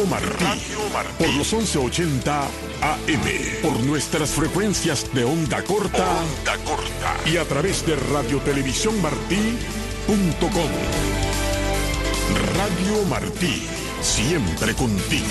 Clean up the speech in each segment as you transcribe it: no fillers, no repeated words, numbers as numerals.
Martí. Por los 1180 AM. Por nuestras frecuencias de onda corta. Y a través de radiotelevisiónmartí.com. Radio Martí. Siempre contigo.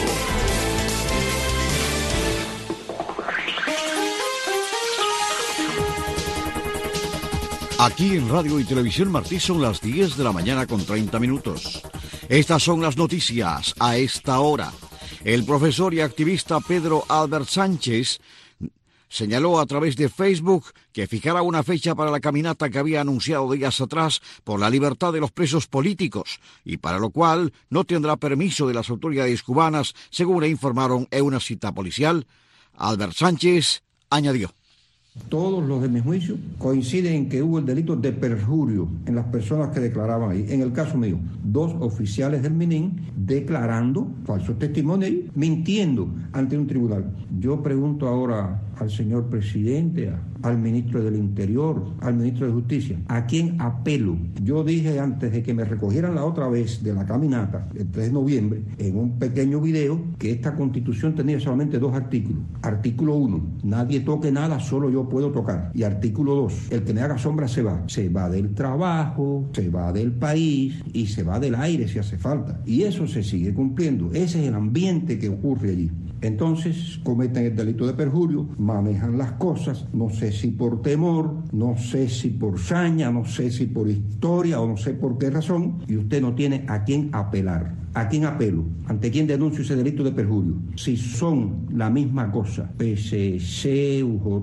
Aquí en Radio y Televisión Martí son las 10 de la mañana con 30 minutos. Estas son las noticias a esta hora. El profesor y activista Pedro Albert Sánchez señaló a través de Facebook que fijará una fecha para la caminata que había anunciado días atrás por la libertad de los presos políticos y para lo cual no tendrá permiso de las autoridades cubanas, según le informaron en una cita policial. Albert Sánchez añadió: todos los de mi juicio coinciden en que hubo el delito de perjurio en las personas que declaraban ahí. En el caso mío, 2 oficiales del MININ declarando falsos testimonios, mintiendo ante un tribunal. Yo pregunto ahora al señor presidente, al ministro del Interior, al ministro de Justicia, ¿a quién apelo? Yo dije antes de que me recogieran la otra vez de la caminata, el 3 de noviembre, en un pequeño video, que esta Constitución tenía solamente 2 artículos. Artículo 1, nadie toque nada, solo yo puedo tocar. Y artículo 2, el que me haga sombra se va. Se va del trabajo, se va del país y se va del aire si hace falta. Y eso se sigue cumpliendo. Ese es el ambiente que ocurre allí. Entonces cometen el delito de perjurio, manejan las cosas, no sé si por temor, no sé si por saña, no sé si por historia o no sé por qué razón, y usted no tiene a quién apelar. ¿A quién apelo? ¿Ante quién denuncio ese delito de perjurio? Si son la misma cosa, PCC,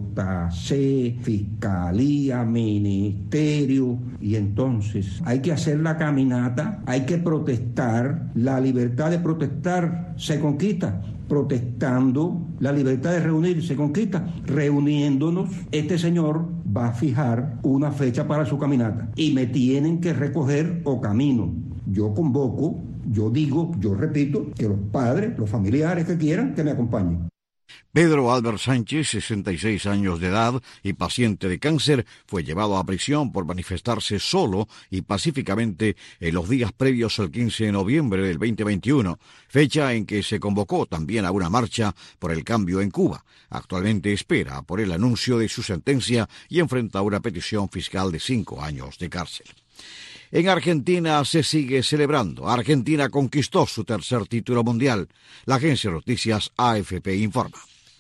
UJC, Fiscalía, Ministerio, y entonces hay que hacer la caminata, hay que protestar, la libertad de protestar se conquista protestando, la libertad de reunir se conquista reuniéndonos. Este señor va a fijar una fecha para su caminata y me tienen que recoger o camino. Yo convoco, yo digo, yo repito, que los padres, los familiares que quieran, que me acompañen. Pedro Albert Sánchez, 66 años de edad y paciente de cáncer, fue llevado a prisión por manifestarse solo y pacíficamente en los días previos al 15 de noviembre del 2021, fecha en que se convocó también a una marcha por el cambio en Cuba. Actualmente espera por el anuncio de su sentencia y enfrenta una petición fiscal de 5 años de cárcel. En Argentina se sigue celebrando. Argentina conquistó su 3er título mundial. La agencia de noticias AFP informa.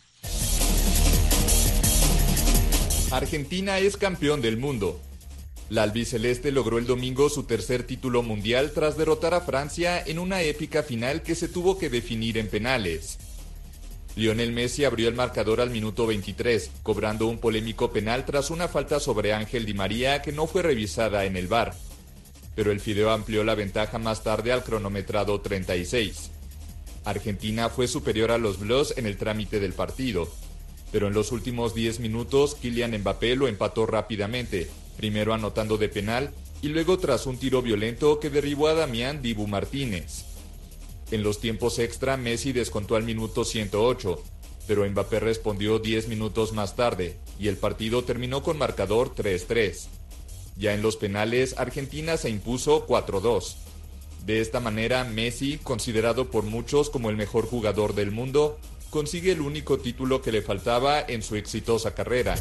Argentina es campeón del mundo. La albiceleste logró el domingo su 3er título mundial tras derrotar a Francia en una épica final que se tuvo que definir en penales. Lionel Messi abrió el marcador al minuto 23, cobrando un polémico penal tras una falta sobre Ángel Di María que no fue revisada en el VAR. Pero el Fideo amplió la ventaja más tarde al cronometrado 36. Argentina fue superior a los Blues en el trámite del partido, pero en los últimos 10 minutos Kylian Mbappé lo empató rápidamente, primero anotando de penal y luego tras un tiro violento que derribó a Damián Dibu Martínez. En los tiempos extra Messi descontó al minuto 108, pero Mbappé respondió 10 minutos más tarde y el partido terminó con marcador 3-3. Ya en los penales, Argentina se impuso 4-2. De esta manera, Messi, considerado por muchos como el mejor jugador del mundo, consigue el único título que le faltaba en su exitosa carrera.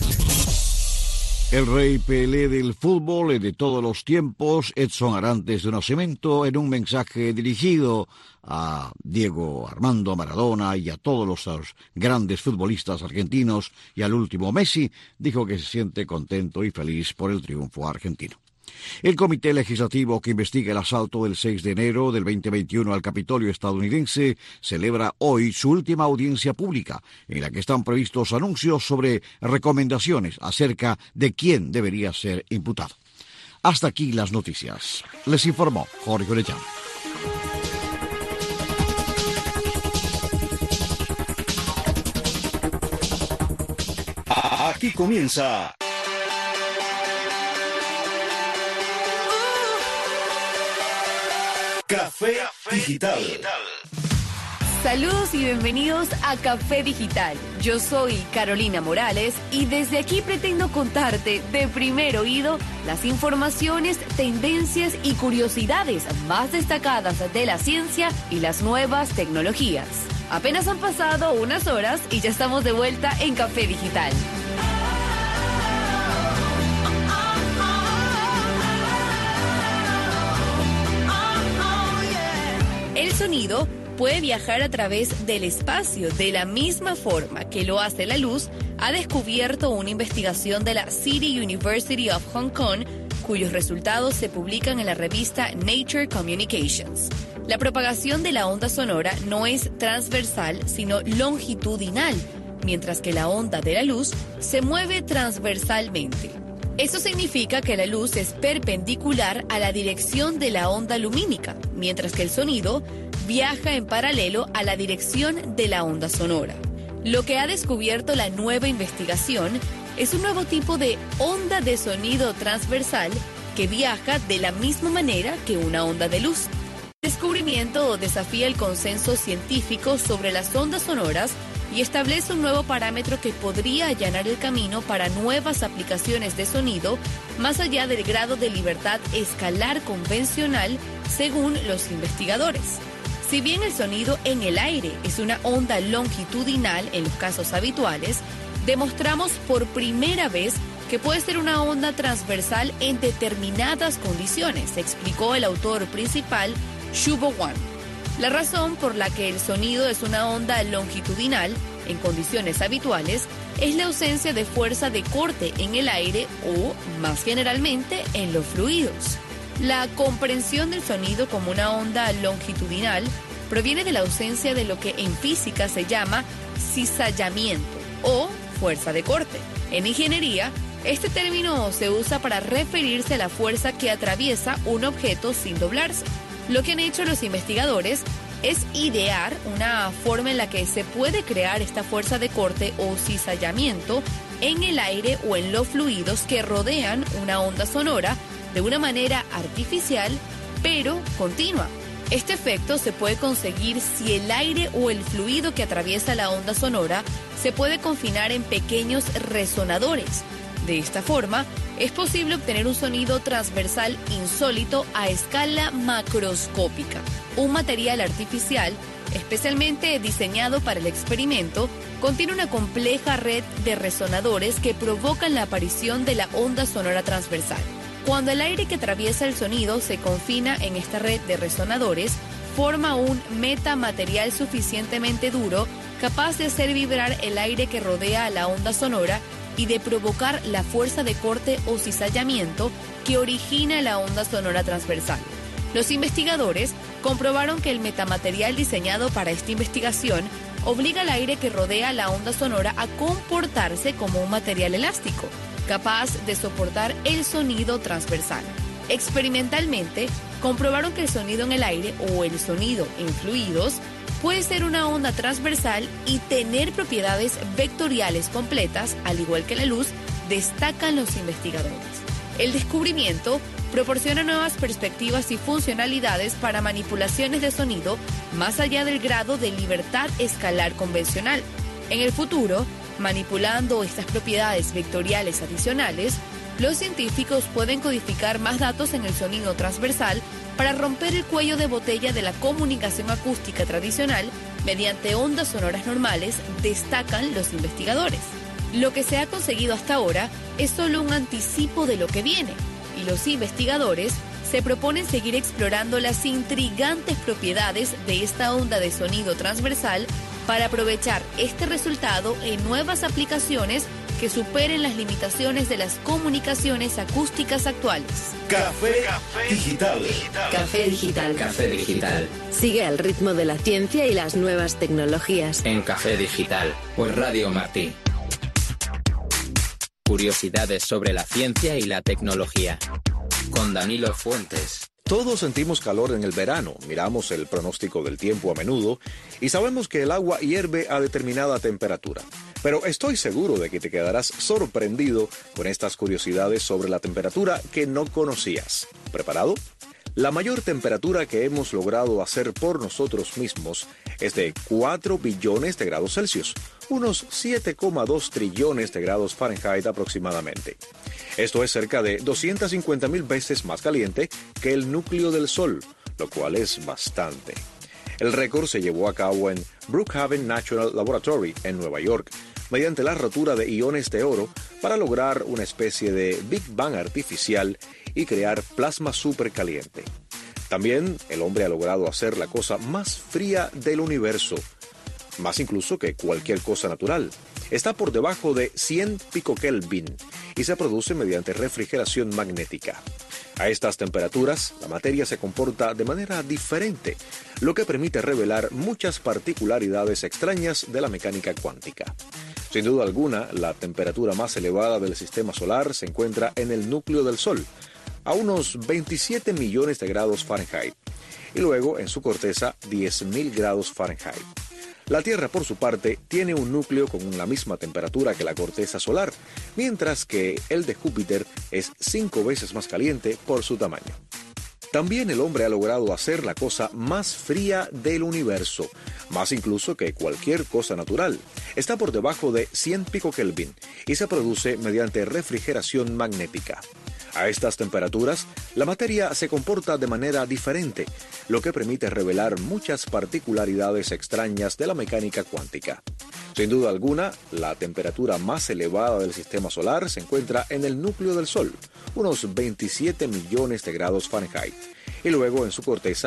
El rey Pelé del fútbol y de todos los tiempos, Edson Arantes de Nascimento, en un mensaje dirigido a Diego Armando Maradona y a todos los grandes futbolistas argentinos y al último Messi, dijo que se siente contento y feliz por el triunfo argentino. El Comité Legislativo que investiga el asalto del 6 de enero del 2021 al Capitolio estadounidense celebra hoy su última audiencia pública, en la que están previstos anuncios sobre recomendaciones acerca de quién debería ser imputado. Hasta aquí las noticias. Les informó Jorge Orellana. Aquí comienza Café Digital. Saludos y bienvenidos a Café Digital. Yo soy Carolina Morales y desde aquí pretendo contarte de primer oído las informaciones, tendencias y curiosidades más destacadas de la ciencia y las nuevas tecnologías. Apenas han pasado unas horas y ya estamos de vuelta en Café Digital. El sonido puede viajar a través del espacio de la misma forma que lo hace la luz, ha descubierto una investigación de la City University of Hong Kong, cuyos resultados se publican en la revista Nature Communications. La propagación de la onda sonora no es transversal, sino longitudinal, mientras que la onda de la luz se mueve transversalmente. Eso significa que la luz es perpendicular a la dirección de la onda lumínica, mientras que el sonido viaja en paralelo a la dirección de la onda sonora. Lo que ha descubierto la nueva investigación es un nuevo tipo de onda de sonido transversal que viaja de la misma manera que una onda de luz. El descubrimiento desafía el consenso científico sobre las ondas sonoras y establece un nuevo parámetro que podría allanar el camino para nuevas aplicaciones de sonido más allá del grado de libertad escalar convencional, según los investigadores. Si bien el sonido en el aire es una onda longitudinal en los casos habituales, demostramos por primera vez que puede ser una onda transversal en determinadas condiciones, explicó el autor principal, Shubo Wan. La razón por la que el sonido es una onda longitudinal en condiciones habituales es la ausencia de fuerza de corte en el aire o, más generalmente, en los fluidos. La comprensión del sonido como una onda longitudinal proviene de la ausencia de lo que en física se llama cizallamiento o fuerza de corte. En ingeniería, este término se usa para referirse a la fuerza que atraviesa un objeto sin doblarse. Lo que han hecho los investigadores es idear una forma en la que se puede crear esta fuerza de corte o cizallamiento en el aire o en los fluidos que rodean una onda sonora de una manera artificial, pero continua. Este efecto se puede conseguir si el aire o el fluido que atraviesa la onda sonora se puede confinar en pequeños resonadores. De esta forma, es posible obtener un sonido transversal insólito a escala macroscópica. Un material artificial, especialmente diseñado para el experimento, contiene una compleja red de resonadores que provocan la aparición de la onda sonora transversal. Cuando el aire que atraviesa el sonido se confina en esta red de resonadores, forma un metamaterial suficientemente duro capaz de hacer vibrar el aire que rodea a la onda sonora y de provocar la fuerza de corte o cizallamiento que origina la onda sonora transversal. Los investigadores comprobaron que el metamaterial diseñado para esta investigación obliga al aire que rodea la onda sonora a comportarse como un material elástico, capaz de soportar el sonido transversal. Experimentalmente, comprobaron que el sonido en el aire o el sonido en fluidos puede ser una onda transversal y tener propiedades vectoriales completas, al igual que la luz, destacan los investigadores. El descubrimiento proporciona nuevas perspectivas y funcionalidades para manipulaciones de sonido más allá del grado de libertad escalar convencional. En el futuro, manipulando estas propiedades vectoriales adicionales, los científicos pueden codificar más datos en el sonido transversal para romper el cuello de botella de la comunicación acústica tradicional mediante ondas sonoras normales, destacan los investigadores. Lo que se ha conseguido hasta ahora es solo un anticipo de lo que viene, y los investigadores se proponen seguir explorando las intrigantes propiedades de esta onda de sonido transversal para aprovechar este resultado en nuevas aplicaciones que superen las limitaciones de las comunicaciones acústicas actuales. Café Digital. Café Digital. Café Digital. Sigue el ritmo de la ciencia y las nuevas tecnologías. En Café Digital, por Radio Martí. Curiosidades sobre la ciencia y la tecnología. Con Danilo Fuentes. Todos sentimos calor en el verano, miramos el pronóstico del tiempo a menudo y sabemos que el agua hierve a determinada temperatura. Pero estoy seguro de que te quedarás sorprendido con estas curiosidades sobre la temperatura que no conocías. ¿Preparado? La mayor temperatura que hemos logrado hacer por nosotros mismos es de 4 billones de grados Celsius, unos 7,2 trillones de grados Fahrenheit aproximadamente. Esto es cerca de 250.000 veces más caliente que el núcleo del Sol, lo cual es bastante. El récord se llevó a cabo en Brookhaven National Laboratory en Nueva York, mediante la rotura de iones de oro para lograr una especie de Big Bang artificial y crear plasma supercaliente. También el hombre ha logrado hacer la cosa más fría del universo, más incluso que cualquier cosa natural. Está por debajo de 100 picokelvin y se produce mediante refrigeración magnética. A estas temperaturas, la materia se comporta de manera diferente, lo que permite revelar muchas particularidades extrañas de la mecánica cuántica. Sin duda alguna, la temperatura más elevada del sistema solar se encuentra en el núcleo del Sol, a unos 27 millones de grados Fahrenheit, y luego en su corteza 10.000 grados Fahrenheit. La Tierra, por su parte, tiene un núcleo con la misma temperatura que la corteza solar, mientras que el de Júpiter es 5 veces más caliente por su tamaño. También el hombre ha logrado hacer la cosa más fría del universo, más incluso que cualquier cosa natural. Está por debajo de 100 picokelvin y se produce mediante refrigeración magnética. A estas temperaturas, la materia se comporta de manera diferente, lo que permite revelar muchas particularidades extrañas de la mecánica cuántica. Sin duda alguna, la temperatura más elevada del sistema solar se encuentra en el núcleo del Sol, unos 27 millones de grados Fahrenheit, y luego en su corteza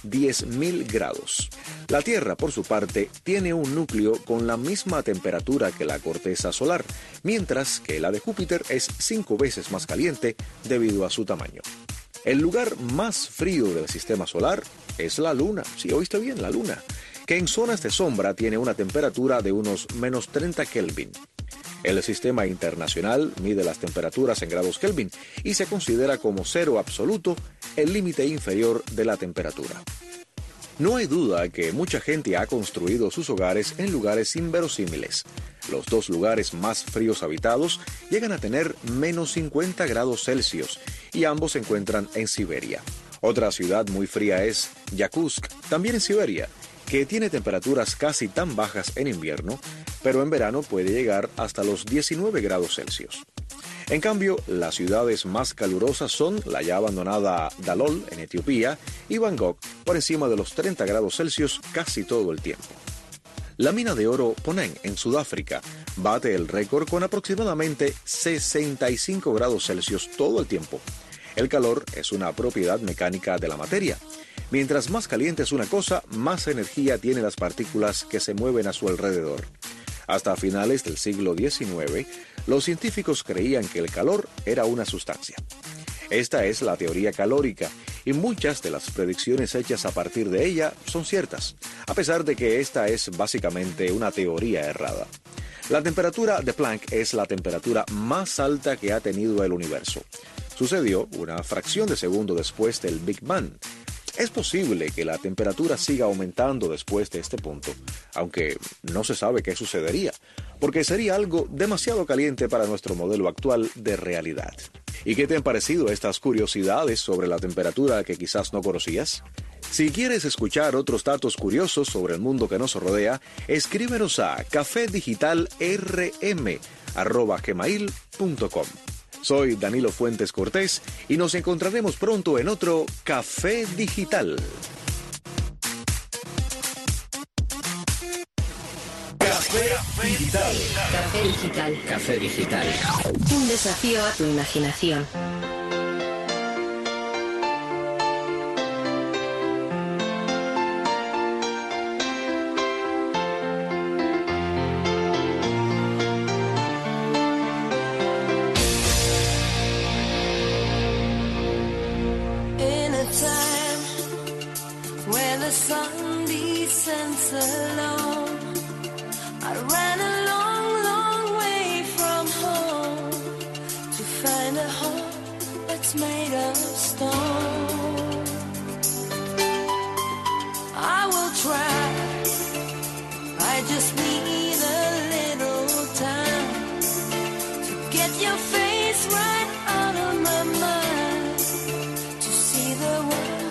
10.000 grados. La Tierra, por su parte, tiene un núcleo con la misma temperatura que la corteza solar, mientras que la de Júpiter es 5 veces más caliente debido a su tamaño. El lugar más frío del sistema solar es la Luna, si oíste bien, la Luna, que en zonas de sombra tiene una temperatura de unos menos 30 Kelvin. El sistema internacional mide las temperaturas en grados Kelvin y se considera como cero absoluto el límite inferior de la temperatura. No hay duda que mucha gente ha construido sus hogares en lugares inverosímiles. Los 2 lugares más fríos habitados llegan a tener menos 50 grados Celsius y ambos se encuentran en Siberia. Otra ciudad muy fría es Yakutsk, también en Siberia, que tiene temperaturas casi tan bajas en invierno, pero en verano puede llegar hasta los 19 grados Celsius. En cambio, las ciudades más calurosas son la ya abandonada Dalol en Etiopía y Bangkok, por encima de los 30 grados Celsius casi todo el tiempo. La mina de oro Poneng en Sudáfrica bate el récord con aproximadamente 65 grados Celsius todo el tiempo. El calor es una propiedad mecánica de la materia. Mientras más caliente es una cosa, más energía tienen las partículas que se mueven a su alrededor. Hasta finales del siglo XIX, los científicos creían que el calor era una sustancia. Esta es la teoría calórica, y muchas de las predicciones hechas a partir de ella son ciertas, a pesar de que esta es básicamente una teoría errada. La temperatura de Planck es la temperatura más alta que ha tenido el universo. Sucedió una fracción de segundo después del Big Bang. Es posible que la temperatura siga aumentando después de este punto, aunque no se sabe qué sucedería, porque sería algo demasiado caliente para nuestro modelo actual de realidad. ¿Y qué te han parecido estas curiosidades sobre la temperatura que quizás no conocías? Si quieres escuchar otros datos curiosos sobre el mundo que nos rodea, escríbenos a cafedigitalrm@gmail.com. Soy Danilo Fuentes Cortés y nos encontraremos pronto en otro Café Digital. Café Digital. Café Digital. Café Digital. Un desafío a tu imaginación. Your face right out of my mind to see the world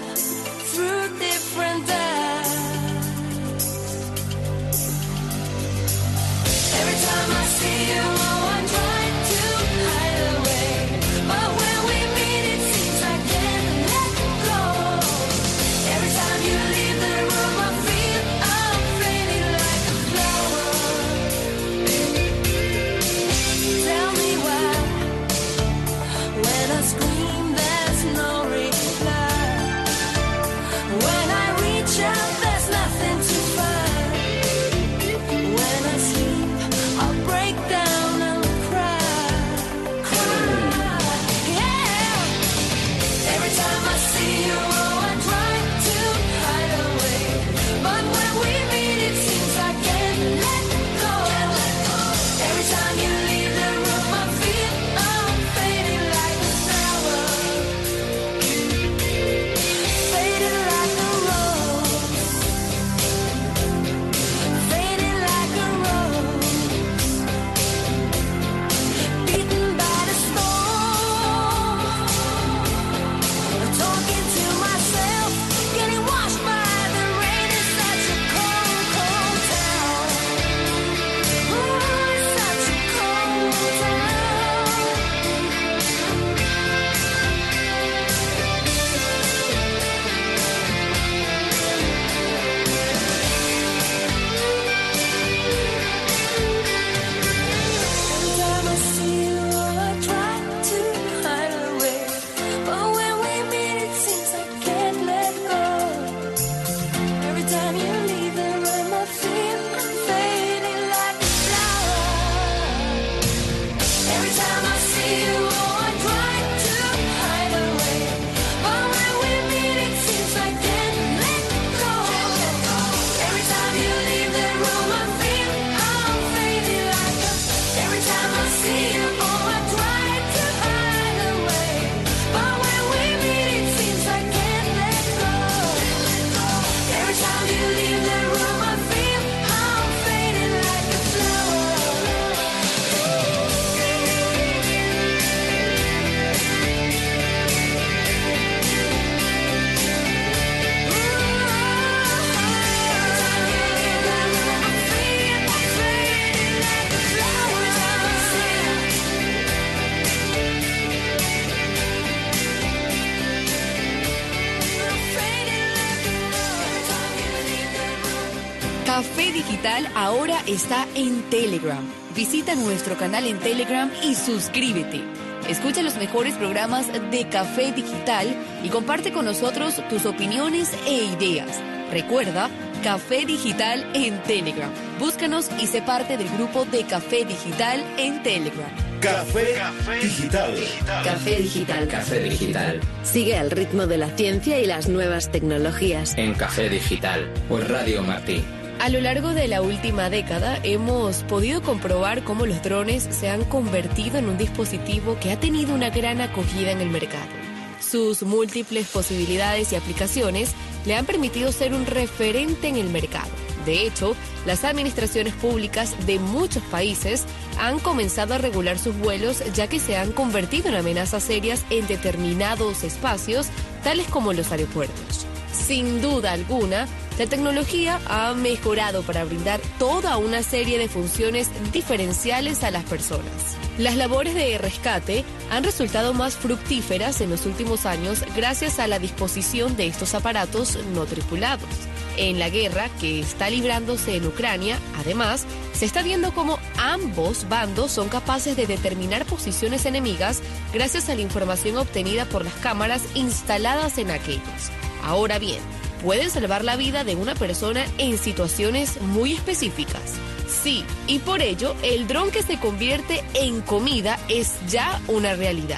Café Digital ahora está en Telegram. Visita nuestro canal en Telegram y suscríbete. Escucha los mejores programas de Café Digital y comparte con nosotros tus opiniones e ideas. Recuerda, Café Digital en Telegram. Búscanos y sé parte del grupo de Café Digital en Telegram. Café Digital. Café Digital. Café Digital. Sigue al ritmo de la ciencia y las nuevas tecnologías. En Café Digital, por Radio Martí. A lo largo de la última década hemos podido comprobar cómo los drones se han convertido en un dispositivo que ha tenido una gran acogida en el mercado. Sus múltiples posibilidades y aplicaciones le han permitido ser un referente en el mercado. De hecho, las administraciones públicas de muchos países han comenzado a regular sus vuelos, ya que se han convertido en amenazas serias en determinados espacios, tales como los aeropuertos. Sin duda alguna, la tecnología ha mejorado para brindar toda una serie de funciones diferenciales a las personas. Las labores de rescate han resultado más fructíferas en los últimos años gracias a la disposición de estos aparatos no tripulados. En la guerra que está librándose en Ucrania, además, se está viendo cómo ambos bandos son capaces de determinar posiciones enemigas gracias a la información obtenida por las cámaras instaladas en aquellos. Ahora bien, pueden salvar la vida de una persona en situaciones muy específicas. Sí, y por ello, el dron que se convierte en comida es ya una realidad.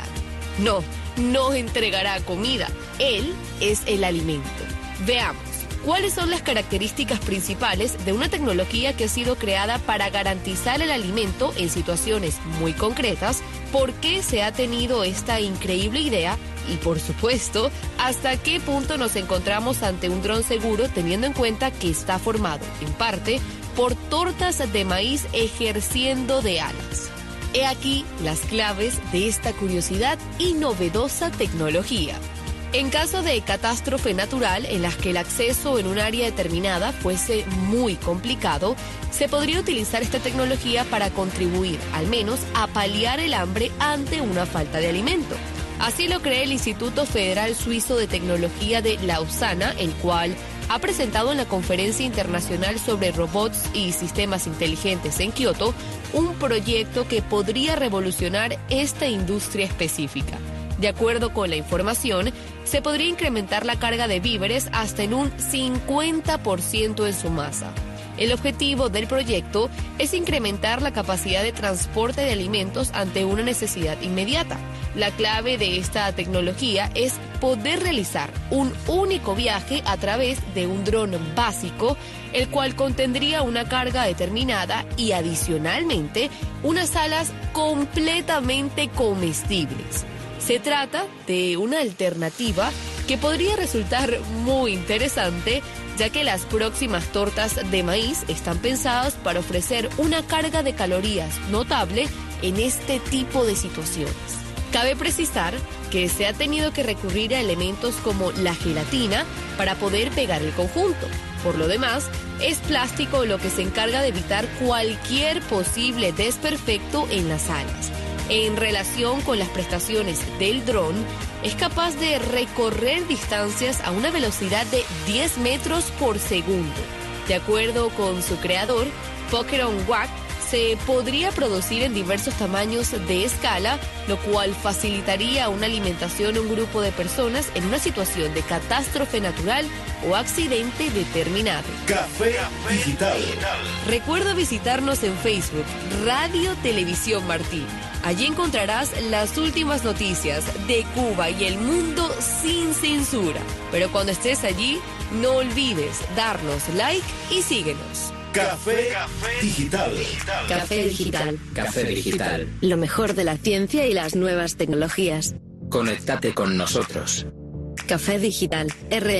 No entregará comida, él es el alimento. Veamos, ¿cuáles son las características principales de una tecnología que ha sido creada para garantizar el alimento en situaciones muy concretas? ¿Por qué se ha tenido esta increíble idea? Y por supuesto, ¿hasta qué punto nos encontramos ante un dron seguro teniendo en cuenta que está formado, en parte, por tortas de maíz ejerciendo de alas? He aquí las claves de esta curiosidad y novedosa tecnología. En caso de catástrofe natural en las que el acceso en un área determinada fuese muy complicado, se podría utilizar esta tecnología para contribuir, al menos, a paliar el hambre ante una falta de alimento. Así lo cree el Instituto Federal Suizo de Tecnología de Lausana, el cual ha presentado en la Conferencia Internacional sobre Robots y Sistemas Inteligentes en Kioto un proyecto que podría revolucionar esta industria específica. De acuerdo con la información, se podría incrementar la carga de víveres hasta en un 50% en su masa. El objetivo del proyecto es incrementar la capacidad de transporte de alimentos ante una necesidad inmediata. La clave de esta tecnología es poder realizar un único viaje a través de un dron básico, el cual contendría una carga determinada y adicionalmente unas alas completamente comestibles. Se trata de una alternativa que podría resultar muy interesante, ya que las próximas tortas de maíz están pensadas para ofrecer una carga de calorías notable en este tipo de situaciones. Cabe precisar que se ha tenido que recurrir a elementos como la gelatina para poder pegar el conjunto. Por lo demás, es plástico lo que se encarga de evitar cualquier posible desperfecto en las alas. En relación con las prestaciones del dron, es capaz de recorrer distancias a una velocidad de 10 metros por segundo. De acuerdo con su creador, Pokéron Wack, se podría producir en diversos tamaños de escala, lo cual facilitaría una alimentación a un grupo de personas en una situación de catástrofe natural o accidente determinado. Café Digital. Recuerda visitarnos en Facebook, Radio Televisión Martí. Allí encontrarás las últimas noticias de Cuba y el mundo sin censura. Pero cuando estés allí, no olvides darnos like y síguenos. Café Digital. Café Digital. Café Digital. Lo mejor de la ciencia y las nuevas tecnologías. Conéctate con nosotros. Café Digital.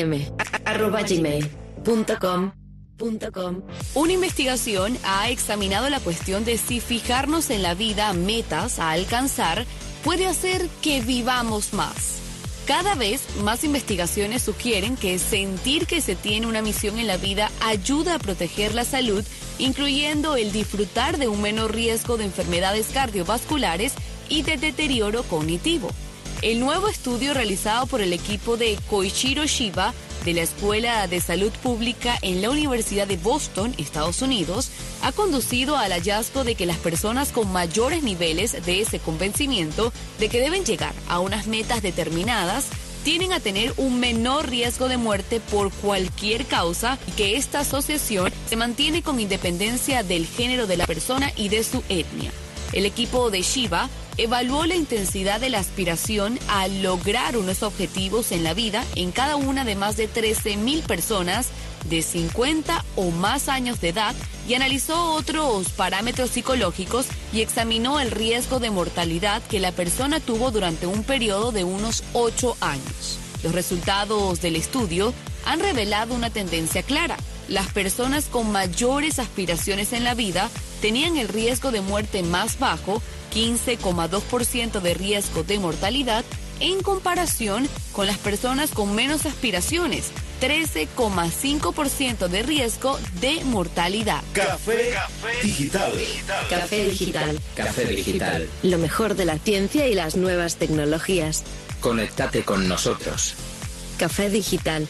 rm@gmail.com. Una investigación ha examinado la cuestión de si fijarnos en la vida metas a alcanzar puede hacer que vivamos más. Cada vez más investigaciones sugieren que sentir que se tiene una misión en la vida ayuda a proteger la salud, incluyendo el disfrutar de un menor riesgo de enfermedades cardiovasculares y de deterioro cognitivo. El nuevo estudio realizado por el equipo de Koichiro Shiba de la Escuela de Salud Pública en la Universidad de Boston, Estados Unidos, ha conducido al hallazgo de que las personas con mayores niveles de ese convencimiento de que deben llegar a unas metas determinadas tienden a tener un menor riesgo de muerte por cualquier causa y que esta asociación se mantiene con independencia del género de la persona y de su etnia. El equipo de Shiva evaluó la intensidad de la aspiración a lograr unos objetivos en la vida en cada una de más de 13,000 personas de 50 o más años de edad y analizó otros parámetros psicológicos y examinó el riesgo de mortalidad que la persona tuvo durante un periodo de unos 8 años. Los resultados del estudio han revelado una tendencia clara. Las personas con mayores aspiraciones en la vida tenían el riesgo de muerte más bajo, 15,2% de riesgo de mortalidad, en comparación con las personas con menos aspiraciones, 13,5% de riesgo de mortalidad. Café Digital. Café Digital. Café Digital. Lo mejor de la ciencia y las nuevas tecnologías. Conéctate con nosotros. Café Digital,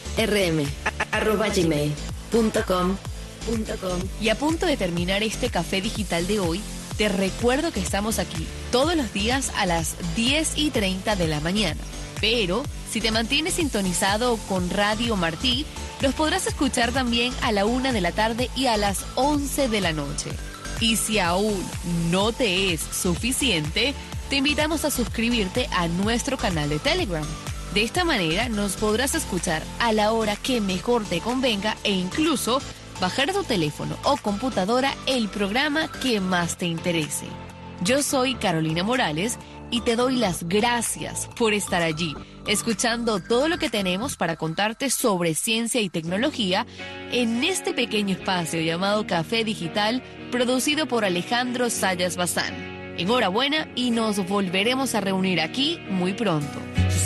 rm@gmail.com. Y a punto de terminar este café digital de hoy, te recuerdo que estamos aquí todos los días a las 10:30 de la mañana. Pero si te mantienes sintonizado con Radio Martí, los podrás escuchar también a la 1 de la tarde y a las 11 de la noche. Y si aún no te es suficiente, te invitamos a suscribirte a nuestro canal de Telegram. De esta manera nos podrás escuchar a la hora que mejor te convenga e incluso bajar a tu teléfono o computadora el programa que más te interese. Yo soy Carolina Morales y te doy las gracias por estar allí, escuchando todo lo que tenemos para contarte sobre ciencia y tecnología en este pequeño espacio llamado Café Digital, producido por Alejandro Sayas Bazán. Enhorabuena y nos volveremos a reunir aquí muy pronto.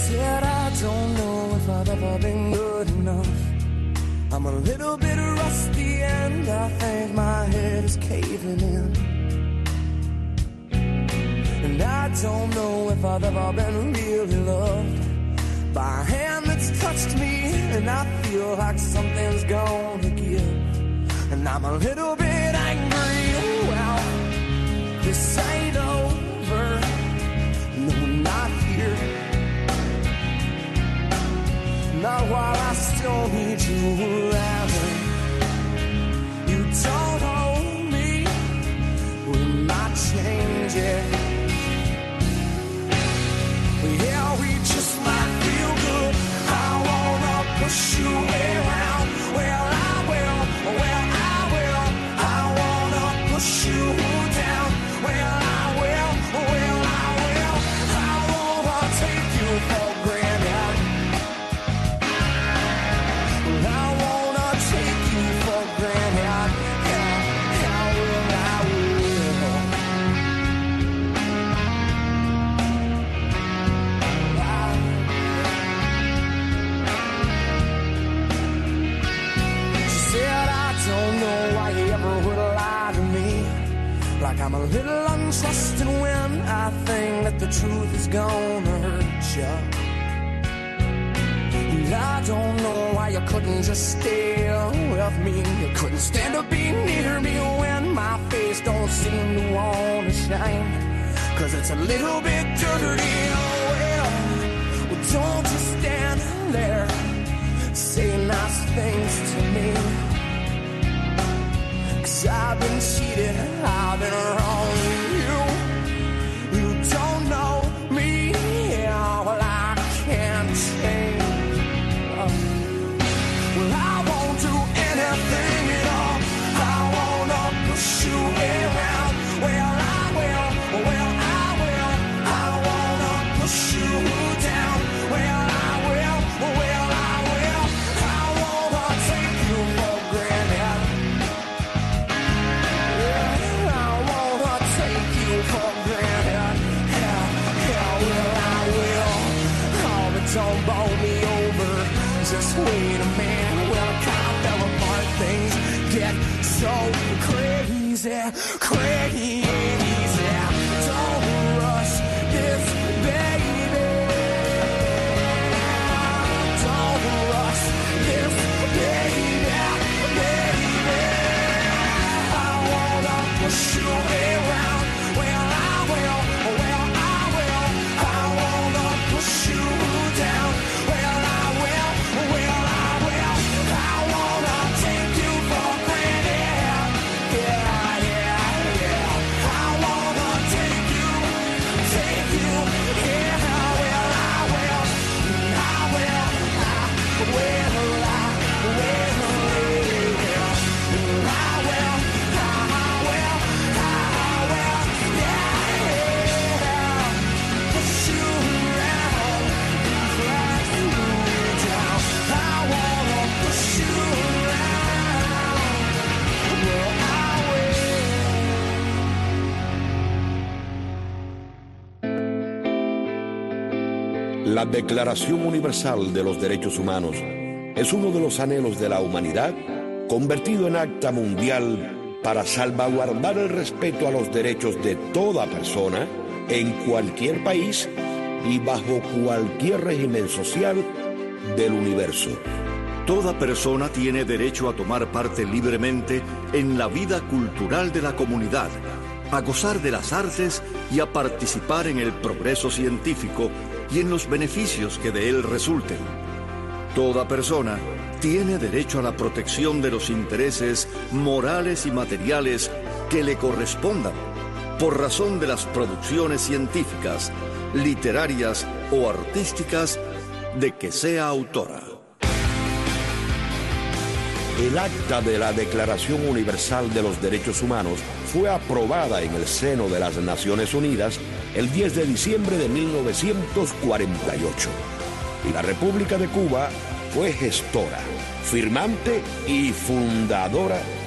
I'm a little bit rusty and I think my head is caving in. And I don't know if I've ever been really loved by a hand that's touched me, and I feel like something's gonna give. And I'm a little bit angry, well, this ain't over, no, not here. Not while I still need you around. You don't own me, we're not changing. Yeah, we just might feel good. I wanna push you around. Well, I will. I wanna push you down. Well, I will. I wanna take you for granted. Like I'm a little untrusting when I think that the truth is gonna hurt you. And I don't know why you couldn't just stay with me. You couldn't stand to be near me when my face don't seem to wanna shine. 'Cause it's a little bit dirty, oh well. Well, don't just stand there, say nice things to me. 'Cause I've been cheated, I've been wrong with you. You don't know me, yeah, well I can't change. Well, I won't do anything at all. I wanna push you around. Well, I will. I wanna push you down. Well, I will. I wanna take you for granted. Don't bowl me over, just wait a minute. Well, I kinda fell apart, things get so crazy. Don't rush this, baby. Don't rush this La Declaración Universal de los Derechos Humanos es uno de los anhelos de la humanidad convertido en acta mundial para salvaguardar el respeto a los derechos de toda persona en cualquier país y bajo cualquier régimen social del universo. Toda persona tiene derecho a tomar parte libremente en la vida cultural de la comunidad, a gozar de las artes y a participar en el progreso científico y en los beneficios que de él resulten. Toda persona tiene derecho a la protección de los intereses morales y materiales que le correspondan por razón de las producciones científicas, literarias o artísticas de que sea autora. El acta de la Declaración Universal de los Derechos Humanos fue aprobada en el seno de las Naciones Unidas el 10 de diciembre de 1948. Y la República de Cuba fue gestora, firmante y fundadora